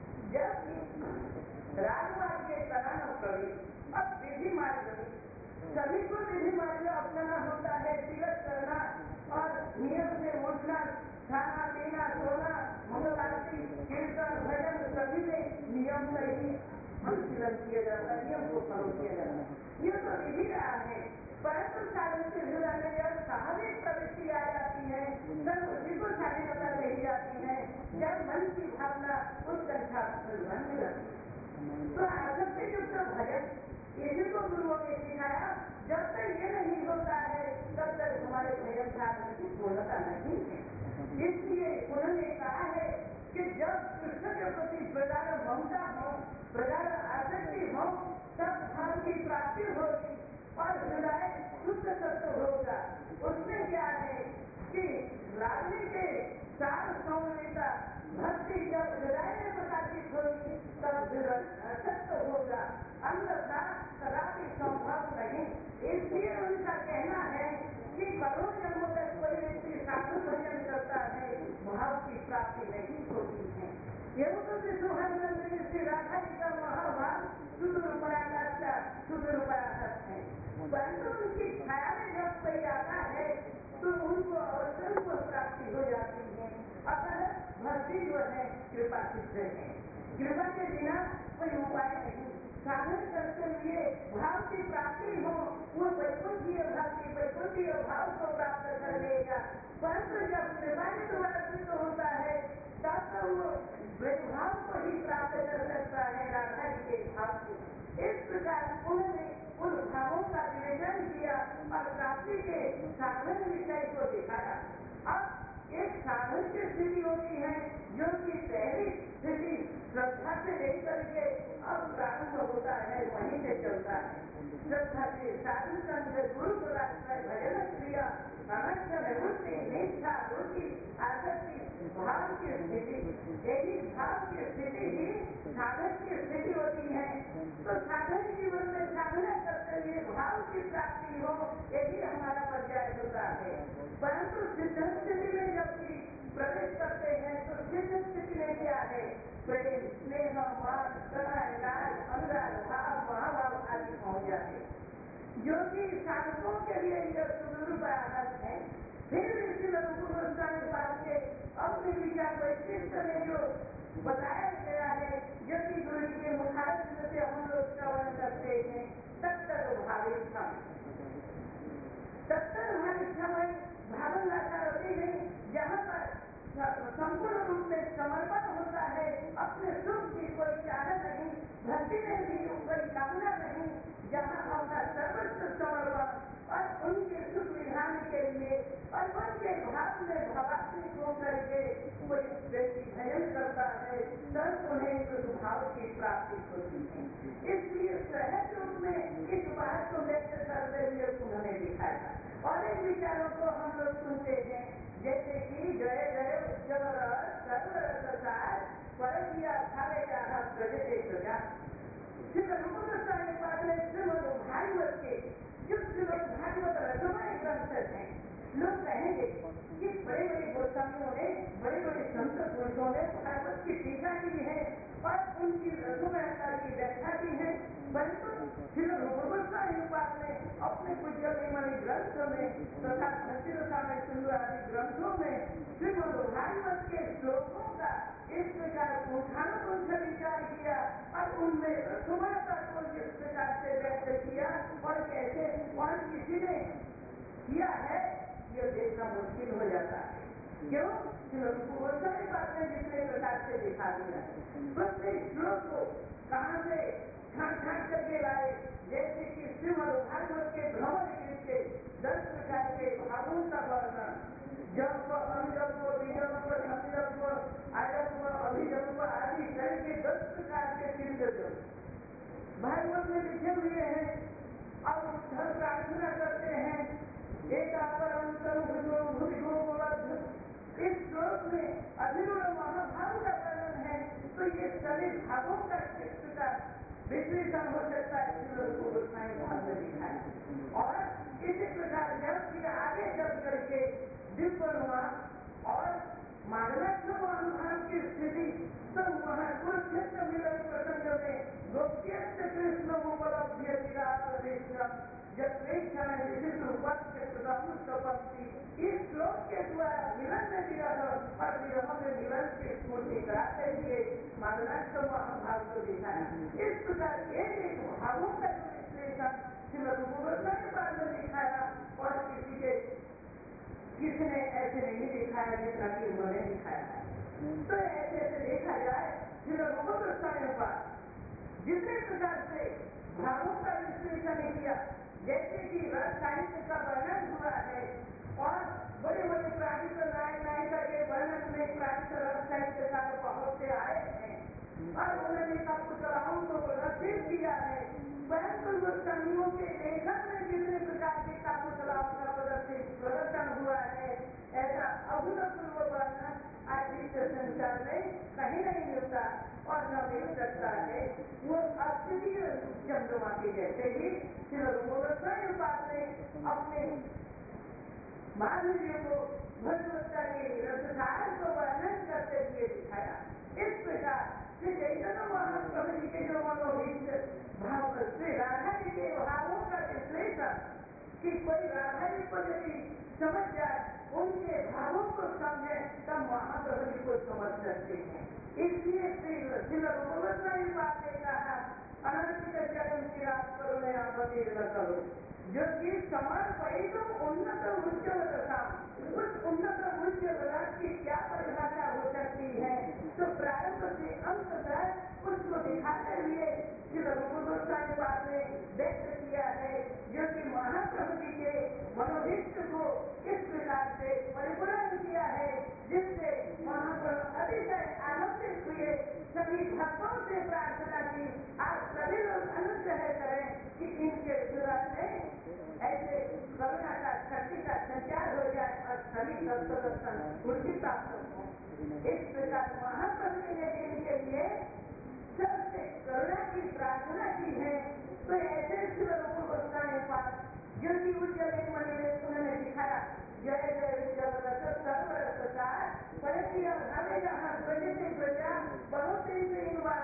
जब राजमार्ग के कराना पड़ी अब विधि मार्ग सभी को विधि मार्ग अपनाना होता है। तिलक करना और नियम से उठना, खाना पीना, सोना, मंगल आरती, कीर्तन, भजन सभी में नियम से ही अनुशीलन किया जाता है, नियम को फॉलो किया जाता है। ये तो विधि रहा है। परंतु साधन से जुड़ाने जब साहसिक प्रवृत्ति आ जाती है, तब उसी को शालीनता रही जाती है। जब मन की भावना उत्कंठा मन में रहती है तो आसक्ति युक्त भजन इसी को गुरुओं ने सिखाया। जब तक ये नहीं होता है तब तक हमारे भजन साधन की पूर्णता नहीं है। इसलिए उन्होंने कहा है कि जब कृष्ण के प्रति प्रगाढ़ ममता हो, प्रगाढ़ आसक्ति हो, तब भाव की प्राप्ति होगी और हृदय शुद्ध तत्व होगा। उसमें क्या है कि लागने के सार सौम्यता भक्ति जब हृदय में प्रकाशित होगी तब हृदय सत्य होगा, अन्यथा कदापि संभव नहीं। इसलिए उनका कहना है कि करोड़ जन्मों तक कोई व्यक्ति साधु भजन करता है, भाव की प्राप्ति नहीं होती है। एवं सुहानंद श्री राधा जी का महाभाव सुदूर पराकाष्ठ सुदूर पराकाष्ठ है। परंतु उनकी छाया में जब कोई आता है तो उनको अवसर को प्राप्ति हो जाती है। अतः भक्ति जो है कृपा सिद्ध है, कृपा के बिना कोई उपाय नहीं। साधन करते हुए भाव की प्राप्ति हो, वो वैकुंठीय भाव की वैकुंठीय भाव को प्राप्त कर लेगा। परंतु जब कृपा के द्वारा सिद्ध होता है तब तो वो भाव को ही प्राप्त कर सकता है, राधा जी के भाव को। इस प्रकार उन्होंने उन भावों का विवेचन किया और प्राप्ति के साधन विषय को दिखाया। अब एक साधन की स्थिति होती है जो कि पहली स्थिति श्रद्धा से लेकर के अब प्रारंभ होता है, वहीं से चलता है। श्रद्धा से साधु संघ गुरु भजन क्रिया समस्या निवृत्ति निष्ठा रुचि आसक्ति भाव की स्थिति, यही भाव की स्थिति ही साधन की स्थिति होती है। तो साधन जीवन में साधना करते हुए भाव की प्राप्ति हो, यही हमारा पर्याय होता है। परंतु सिद्ध स्थिति में जबकि स्नेह मान करुणाएं लाल अनुराग भाव महाभाव आदि पहुंच जाते, जो कि साधकों के लिए यह सुदृढ़ प्रयास है। फिर भी श्री रूप गोस्वामी पाद के अपने विचार वैशिष्ट में जो बताया गया है, जो कि गुरु जी के मुखारबिंद से हम लोग श्रवण करते हैं, तत्तर भावित तत्तर भावित समय भावन लाता होती नहीं, जहाँ पर संपूर्ण रूप में समर्पण होता है, अपने सुख की कोई चाहत नहीं, भक्ति में भी कोई कामना नहीं, जहाँ अपना सर्वस्व समर्पण और उनके सुख विधान के लिए और उनके भाव में भावात्मिक होकर के कोई व्यक्ति भजन करता है, तब उन्हें उस भाव की प्राप्ति होती है। इसलिए सहज रूप में इस बात को व्यक्त करते हुए उन्होंने दिखाया। और इन विचारों को हम लोग सुनते हैं, जैसे कि जय जय उज्जवल सर्वरसार परमिया भावे जहाँ प्रजते प्रजा। श्री रूप गोस्वामी पाद में श्रीमद् भागवत के जो श्रीमद् भागवत रसमय ग्रंथ हैं, लोग कहेंगे कि बड़े बड़े गोस्वामियों ने, बड़े बड़े संत पुरुषों ने भागवत की टीका की है और उनकी रसमयता की व्याख्या की है, परंतु श्री रूप गोस्वामी पाद ने अपने पूज्यमणि ग्रंथ में तथा भक्तिरसामय सिंधु आदि ग्रंथों में श्रीमद् भागवत के श्लोकों का इस प्रकार पुंखानुपुंख विचार किया और उनमें रसमयता को जिस प्रकार से व्यक्त किया और कैसे और किसी ने किया है, ये देखना मुश्किल हो जाता है। क्यों? गोस्वामी पाद ने जितने प्रकार से दिखा दिया, प्रत्येक श्लोक को कहाँ से छाट छाट करके लाए, जैसे कि श्रीमद् भागवत के भ्रमण के दस प्रकार के भावों का वर्णन, जप अनुजप विजप संजप आजप अभिजप आदि तरह के दस प्रकार के तीर्थ भागवत में लिखे हुए हैं। अब उद्धव प्रार्थना करते हैं, एक इस श्लोक में अभिरूढ़ महाभाव का वर्णन है, तो ये सभी भावों का किस प्रकार विश्लेषण हो सकता है, गोस्वामी पाद में दिखाया। और इसी प्रकार जब फिर आगे जब करके दिव्य हुआ और मार्गदर्शन महाभाव की स्थिति, तो वहाँ कुरुक्षेत्र मिलन प्रसंग में गोप्यस्य कृष्ण उपलब्ध जब प्रेक्षण विशिष्ट उपस्थिति इस श्लोक के द्वारा मिलन में विरह और विरह में मिलन की स्मृति कराते हुए मार्गदर्शन महाभाव को दिखाया। इस प्रकार एक एक भावों का विश्लेषण श्री रूप गोस्वामी पाद ने दिखाया और किसी के किसी ने ऐसे नहीं दिखाया जितना कि उन्होंने दिखाया है। तो ऐसे ऐसे देखा जाए श्री रूप गोस्वामी पाद जितने प्रकार से भावों का विश्लेषण किया, जैसे कि रस साहित्य का वर्णन हुआ है और बड़े बड़े प्राकृत नायक नायिका के वर्णन में प्राकृत रस साहित्य का बहुत से आए हैं और उन्होंने कापुतलाओं को प्रदर्शित किया है, परंतु गोस्वामियों के लेखन में जितने प्रकार के कापुतलाओं का प्रदर्शित प्रदर्शन हुआ है, ऐसा अभूतपूर्व वर्णन आदित्य संसार में कहीं नहीं मिलता और न मिल सकता है। वो अद्वितीय चंद्रमा के जैसे ही श्री रूप गोस्वामी पाद ने अपने माधुर्य को भगवत्ता के रसधार को वर्णन करते हुए दिखाया। इस प्रकार श्री चैतन्य महाप्रभु जी के जो मनोहित भाव श्री राधा जी के भावों का विश्लेषण कि कोई राधा जी को यदि समझ जाए, उनके भावों को समझे, तब महाप्रभु जी को समझ सकते हैं। इसलिए श्री रूप गोस्वामी पाद ने कहा अनंत जगन की रात करो मैं आपत्ति न करो, जो कि समर्पित उन्नत उज्ज्वलता, उस उन्नत उज्ज्वलता की क्या परिभाषा हो सकती है, तो प्रारंभ से अंत तक उसको दिखाते हुए श्री रूप गोस्वामी पाद ने व्यक्त किया है, जो कि महाप्रभु जी के मनोहित को इस प्रकार से परिपूर्ण किया है, जिससे महाप्रभु अतिशय आनंदित हुए। सभी भक्तों से प्रार्थना की, आप सभी लोग अनुग्रह करें कि इनके हृदय में ऐसे करुणा का शक्ति का संचार हो जाए और सभी दर्शन पूर्ति प्राप्त हो। इस प्रकार महाप्रभु ने इनके लिए सबसे करुणा की प्रार्थना की है। तो ऐसे श्री रूप गोस्वामी पाद जो कि उज्जवल मणि में उन्होंने दिखाया, जय जय उज्जवल सर्वरसार परमिया भावे जहाँ प्रजते प्रजा, बहुत दिन से इन बात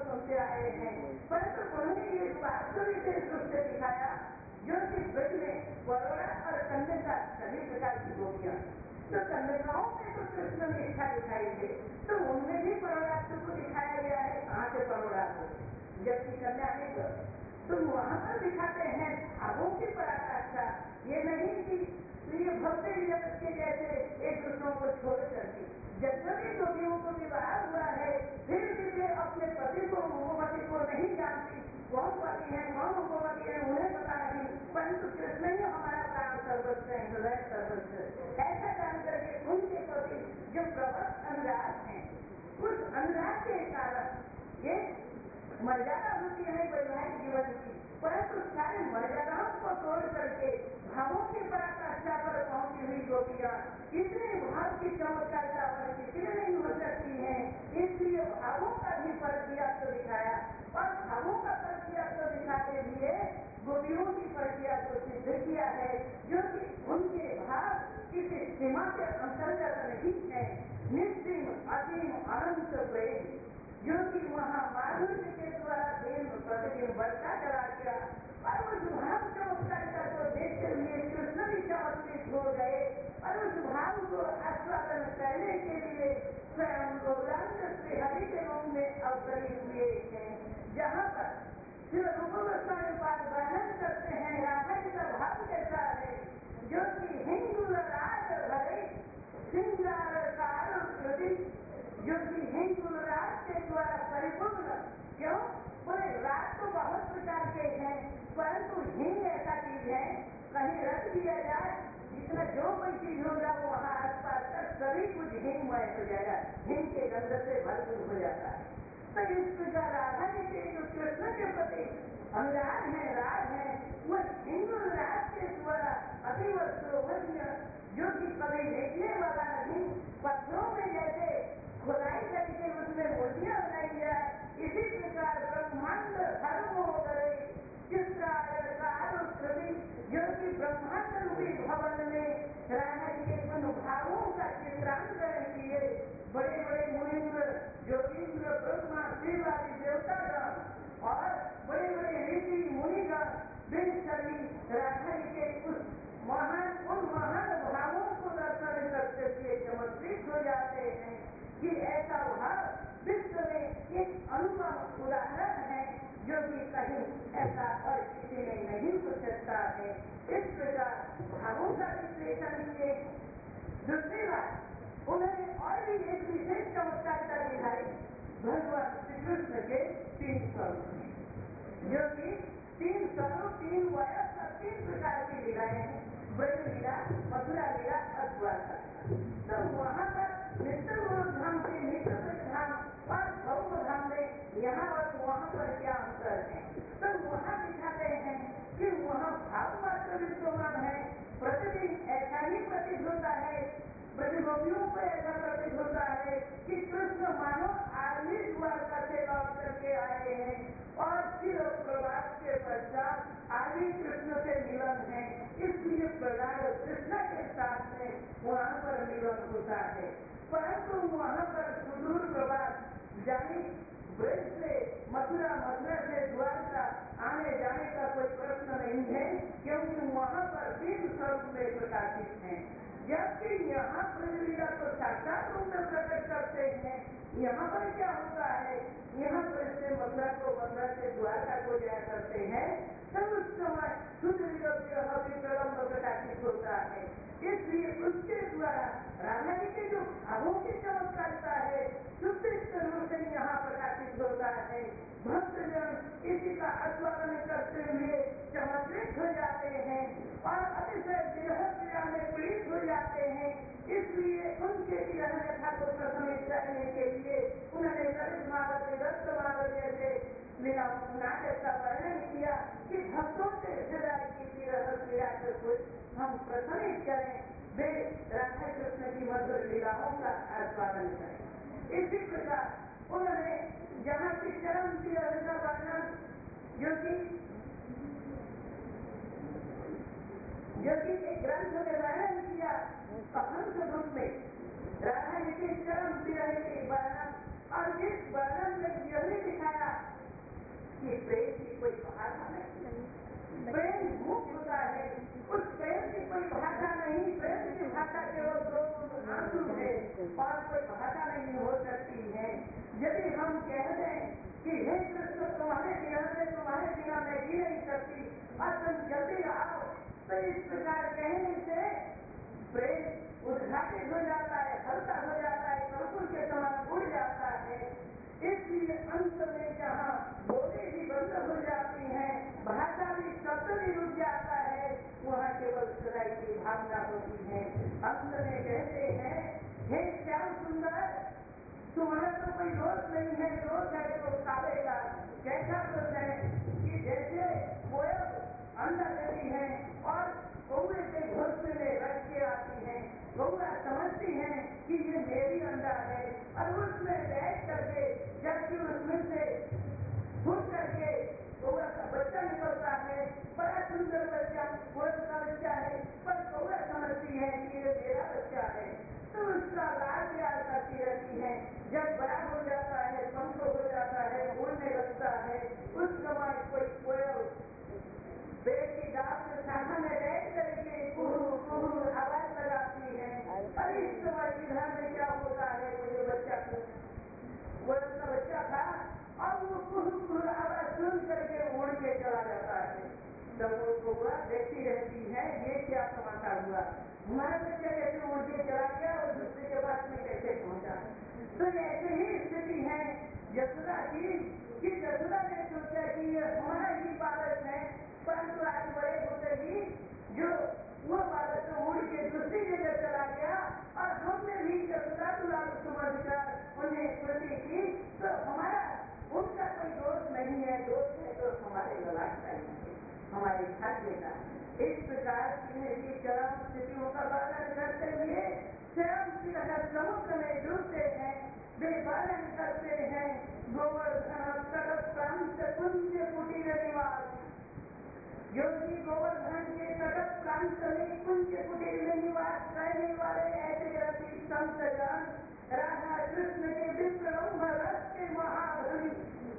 सुनते आए हैं, परंतु उन्होंने ये बात को विशेष रूप से दिखाया जो कि ब्रज में वरुणा और कन्या सभी प्रकार की गोपियां, तो कन्याओं में तो कृष्ण में इच्छा दिखाई दे, तो उनमें भी परवरात्र को दिखाया गया है। कहाँ से परवरात्र, जबकि कन्या में तो, तो वहां पर दिखाते हैं भावों की पराकाष्ठा, ये नहीं कि ये भक्ति जगत के जैसे एक दूसरों को छोड़ करके जन्मवी गोपियों को विवाह हुआ है, फिर भी वे अपने पति को उपमति को नहीं जानती, कौन पति है कौन उपमति है उन्हें पता नहीं, परंतु कृष्ण ही हमारा प्राण सर्वस्व है, हृदय सर्वस्व, ऐसा जान करके उनके प्रति जो प्रबल अनुराग है, उस अनुराग के कारण ये मर्यादा होती है वैवाहिक जीवन की, परंतु सारी मर्यादाओं को तोड़ करके भावों की पराकाष्ठा पर पहुंची हुई गोपियां इतने भाव की चमत्कारिता पर किसी नहीं हो सकती है, इसलिए भावों का भी परकियात्व दिखाया और भावों का परकियात्व दिखाते हुए गोपियों की परकियात्व सिद्ध किया है, जो कि उनके भाव किसी सीमा के अंतर्गत नहीं है, निश्चिम असीम अनंत प्रेम जो कि वहाँ माधुर्य के द्वारा दिन प्रतिदिन बढ़ता चला गया, और उस भाव चमत्कारिता को देखते हुए कृष्ण भी चमत्कृत हो गए और उस भाव को आस्वादन करने के लिए स्वयं गौरांग श्रीहरि के रूप में अवतरित हुए हैं, जहाँ पर श्री रूप गोस्वामी पाद वर्णन करते हैं राधा जी का भाव कैसा है, जो कि हिंदुल राज भरे सिंगार कार कृति, जो कि हिंदुल राज के द्वारा परिपूर्ण, क्यों बोले राज तो बहुत प्रकार के हैं, परंतु हिंग ऐसा चीज है कहीं रख दिया जाए, जितना जो कोई चीज होगा वो वहाँ आस पास तक सभी कुछ हिंगमय हो जाएगा, हिंग के गंध से भरपूर हो जाता है। तो इस प्रकार राधा जी के जो कृष्ण के प्रति अनुराग है, राग है, वो हिंदुल राज के द्वारा अतिवर्षोवन्य, जो कि कभी देखने वाला नहीं, पत्थरों में जैसे खुदाई करके उसमें मूर्तियां बनाई जाए, इसी प्रकार ब्रह्मांड धर्म हो गए चित्राकृति, जो कि ब्रह्मांड रूपी भवन में राधा जी के अनुभावों का चित्रांकन किए बड़े बड़े मुनिंद्र योगींद्र ब्रह्मा शिव आदि देवतागण और बड़े बड़े ऋषि मुनिगण बिन सभी राधा जी के उस महान उन महान भावों को दर्शन करते हुए चमत्कृत हो जाते हैं कि ऐसा भाव विश्व में एक अनुपम उदाहरण है, जो कि कहीं ऐसा और किसी में नहीं हो सकता है। इस प्रकार भावों का विश्लेषण किए। दूसरी बात उन्होंने और भी एक विशेष चमत्कारिता दिखाई भगवान श्री कृष्ण के तीन स्वरूप, जो कि तीन स्वरूप तीन वयस और तीन प्रकार की लीलाएं हैं, ब्रज लीला, मथुरा लीला और द्वारका लीला। तो वहाँ पर नित्य धाम से नित्य धाम और भौम धाम में यहाँ और वहाँ पर क्या अंतर है, तो वहाँ दिखाते हैं कि वहाँ भाव मात्र विद्यमान है, प्रतिदिन ऐसा ही प्रतीत होता है, प्रतिगोपियों को ऐसा प्रतीत होता है कि कृष्ण मानो आदमी द्वारका से लौट करके आए हैं और फिर प्रवास के पश्चात आदि कृष्ण से मिलन है, इसलिए प्रगाढ़ कृष्ण के साथ में वहाँ पर मिलन होता है। परंतु वहाँ पर सुदूर प्रवास जानी ब्रज से मथुरा, मथुरा से द्वारका आने जाने का कोई प्रश्न नहीं है, क्योंकि वहाँ पर तीन स्वरूप में प्रकाशित है, जबकि यहाँ ब्रजलीला तो साक्षात रूप में प्रकट करते हैं। यहाँ पर क्या होता है, यहाँ पर से मथुरा को, मथुरा से द्वारका को जाया करते हैं, तब उस समय सुदृढ़ प्रकाशित होता है, इसलिए उसके द्वारा राधा जी के जो भावों की चमत्कारिता है शुद्ध रूप से यहाँ प्रकाशित होता है। भक्तजन इसी का आस्वादन करते हुए चमत्कृत हो जाते हैं और अतिशय विरह पीड़ा में पीड़ित हो जाते हैं, इसलिए उनके विरह व्यथा को प्रशमित करने के लिए उन्होंने ललित माधव दत्त माधव जैसे लीला नाटक का वर्णन किया कि भक्तों के हृदय की विरह पीड़ा को कुछ हम प्रशमित करें, वे राधा कृष्ण की मधुर लीलाओं का आस्वादन करें। इसी प्रकार उन्होंने जहाँ की चरम विरह का वर्णन, जो कि जो कि एक ग्रंथ में वर्णन किया हंस रूप में राधा जी के चरम विरह के वर्णन और इस वर्णन में यह भी दिखाया कि प्रेम की कोई भाषा नहीं, प्रेम मुक्त होता है, उस प्रेम की कोई भाषा नहीं, प्रेम की भाषा केवल दो आंसू है और कोई भाषा नहीं हो सकती है। यदि हम कह दें कि हे कृष्ण तुम्हारे बिना में तुम्हारे बिना मैं जी नहीं सकती और तुम जल्दी आओ, तो इस प्रकार कहने से प्रेम उद्घाटित हो जाता है, हल्का हो जाता है, कर्पूर के समान उड़ जाता है। इसलिए अंत में जहाँ बोली भी बंद हो जाती है, भाषा भी शब्द भी रुक जाता है, वहाँ केवल सदाई की भावना होती है। अंत में कहते हैं हे श्याम सुंदर, तुम्हारा तो कोई दोष नहीं है, दोष है तो खावेगा। कैसा दोष है कि जैसे कोयल अंडा देती है और कौवे के घोंसले में रख के आती है, कौवा समझती है कि ये मेरी अंडा है और उसमें बैठ करके जबकि उसमें से फूट करके कौवा का बच्चा निकलता है, बड़ा सुंदर बच्चा कोयल का बच्चा है, पर कौवा समझती है कि ये मेरा बच्चा है, तो उसका लाड प्यार करती रहती है। जब बड़ा हो जाता है, पंख हो जाता है, उड़ने लगता है, उस समय कोई कोयल पेड़ की डाल के शाखा में बैठ करके आवाज लगाती है। और इस समय इधर में क्या होता है, मुझे बच्चा कोयल का बच्चा था और वो कुहू कुहू आवाज सुन करके उड़ के चला जाता है। तब वो कौवा देखती रहती है ये क्या समाचार हुआ, हमारा बच्चा कैसे उड़ के चला गया और दूसरे के पास में कैसे पहुंचा। तो ऐसे ही स्थिति है यशोदा की कि यशोदा ने सोचा कि ये हमारा ही बालक है, परंतु आज बड़े होते ही जो वो बालक तो उड़ के दूसरी जगह चला गया और हमने भी यशोदा दुलारू समझ कर उन्हें स्मृति की, तो हमारा उनका कोई दोष नहीं है, दोष है तो हमारे ललाट का ही है, हमारे भाग्य का। इस प्रकार की चरम स्थितियों का वर्णन करते हुए स्वयं श्रीहर समुद्र में डूबते हैं, वे वर्णन करते हैं गोवर्धन तट प्रांत कुंज कुटीर निवास। योगी गोवर्धन के तट प्रांत में कुंज कुटीर में निवास करने वाले ऐसे रति संत जन, राधा कृष्ण के विप्रलंब रस के महाधनी,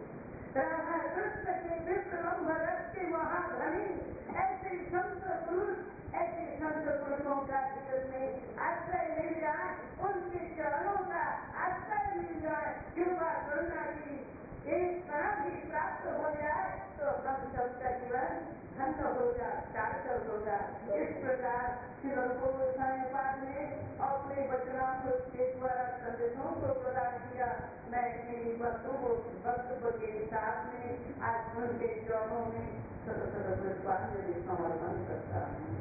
राधा कृष्ण के विप्रलंब रस के महाधनी, ऐसे संत पुरुष, ऐसे संत पुरुषों का जीवन में आश्रय मिल जाए, उनके चरणों का आश्रय मिल जाए, कृपा करुणा की एक क्षण भी प्राप्त हो जाए तो हम सबका जीवन धन्य होगा, सार्थक होगा। इस प्रकार श्रीलंकोपाद ने अपने वचनामृत के द्वारा संदेशों को प्रदान किया। मैं मेरी वस्तु को वक्तव्य के साथ में आज उनके चरणों में पुष्पांजलि समर्पण करता हूँ।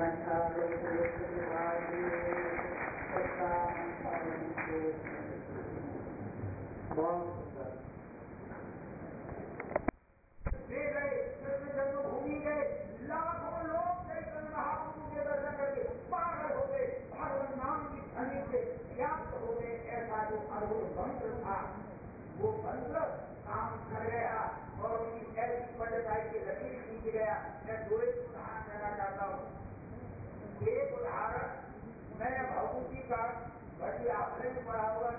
वे गए कृष्ण जन्मभूमि गए, लाखों लोग चैतन्य महाप्रभु के दर्शन करके पागल हो गए, भगवान नाम की ध्वनि से व्याप्त हो गए। ऐसा जो अद्भुत मंत्र था वो मंत्र काम कर गया और उनकी ऐसी पंडिताई की लकीर खींच गया। मैं दो एक उदाहरण देना चाहता हूँ। एक उदाहरण मैं भगवती का बड़ी आपने भी पढ़ा होगा,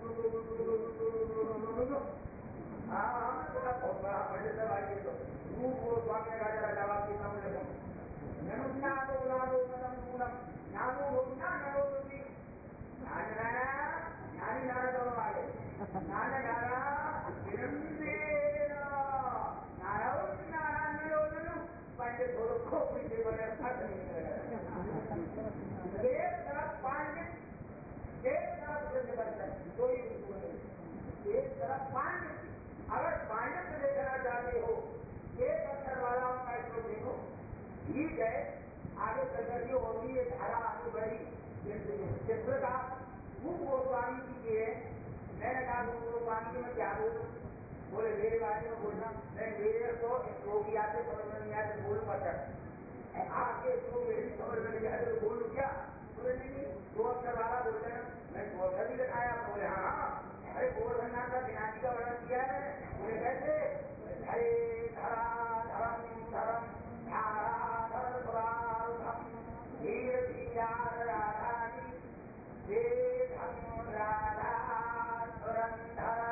हाँ हमने बोला बहुत बड़ा पंडित भाई तो वो स्वामी का जरा जवाब देता हूँ। ननुज्ञातो लाभो मदम मूलम नामो भोगना नरोपति ज्ञान गाना ज्ञानी नारा दोनों वाले ज्ञान गाना विनम्रेण नारायण नारायण निरोधन पंडित थोड़ो खोपड़ी के बगैर फर्क नहीं करेगा। एक तरफ पांडित, एक तरफ वृद्धवर्धन, दो ही बिल्कुल एक तरफ पांडित। अगर पांडित्य देखना चाहते हो एक अक्षर वाला का श्लोक देखो, ठीक है आगे चल करके होगी ये धारा आगे बढ़ी। चित्रता रूप गोस्वामी जी की है। मैंने कहा रूप गोस्वामी जी में क्या बोलूं, बोले मेरे बारे में बोलना। मैं मेरे को श्लोक आते समझ में नहीं आते बोल पाता, आपके श्लोक यही समझ में नहीं आते तो बोलू क्या। बोले नहीं दो अक्षर वाला बोल रहे हैं, मैं दो अक्षर भी दिखाया। बोले हाँ अरे गोवर्धन नाम का विनाशी का वर्णन किया है। बोले कैसे, हरे धरा धरम धरम धारा धरम धीर धीरार राधानी धम राधा धरम धरा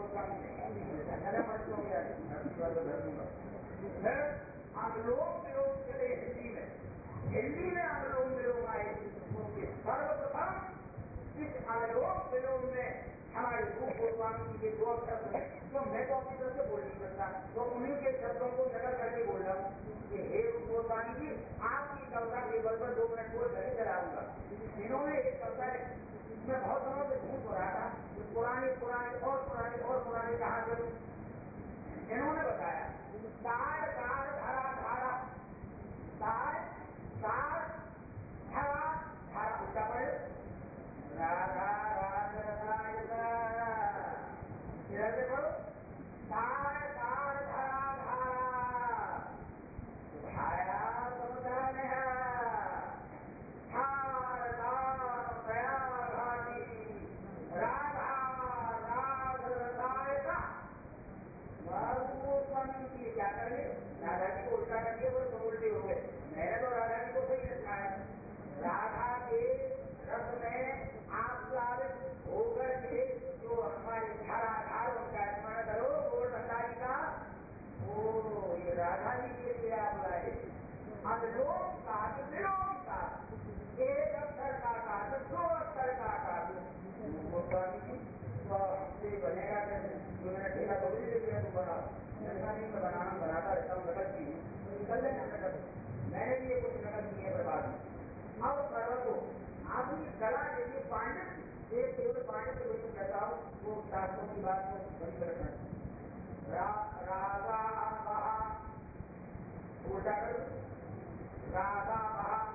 गोस्वामी फिर अनुलोम विलोम चले हिंदी में, हिंदी में अनुलोम विलोम आए, सर्वप्रथम इस अनुलोम विलोम में हमारे रूप गोस्वामी जी के दो अक्षर बने, तो मैं तो अपनी तरफ से बोल नहीं सकता, तो उन्हीं के शब्दों को नकल करके बोल रहा हूँ कि हे रूप गोस्वामी जी, आपकी कविता के बल पर दो मिनट को नहीं चलाऊंगा। इन्होंने एक कविता मैं बहुत समय से ढूंढ हो रहा था, पुरानी पुरानी और पुरानी और पुरानी कहा करूं। इन्होंने बताया तार तार धारा धारा, तार तार धारा धारा उल्टा पड़े, राधा राधा राधा इधर से पढ़ो, तार तार धारा धारा धारा समुदाय है, धार धार दया भाटी राधा राध रसायका। गोस्वामी जी क्या करेंगे, राधा जी को उल्टा करके वो तो उल्टे हो गए। मैंने तो राधा जी को सही रखा है, राधा के रस में आप्लावित होकर के जो हमारे धाराधार उनका स्मरण करो वो संदारी का, ओ ये राधा जी के लिए आप लाए। अनुलोम का विलोम का, एक अक्षर का का दो अक्षर का का गोस्वामी जी तो हमसे बनेगा कैसे, जो मैंने ठेला थोड़ी दे दिया तुम बनाओ, ऐसा नहीं मैं बनाना बनाता रहता हूँ, नकल की तो निकल लेना नकल, मैंने भी ये कुछ नकल की है बर्बाद में। अब सर्व को आपकी कला यदि पांडित्य, एक केवल पांडित्य को कहता हूँ, वो शास्त्रों की बात को बंद रखना। राधा बहा उल्टा कर, राधा बहा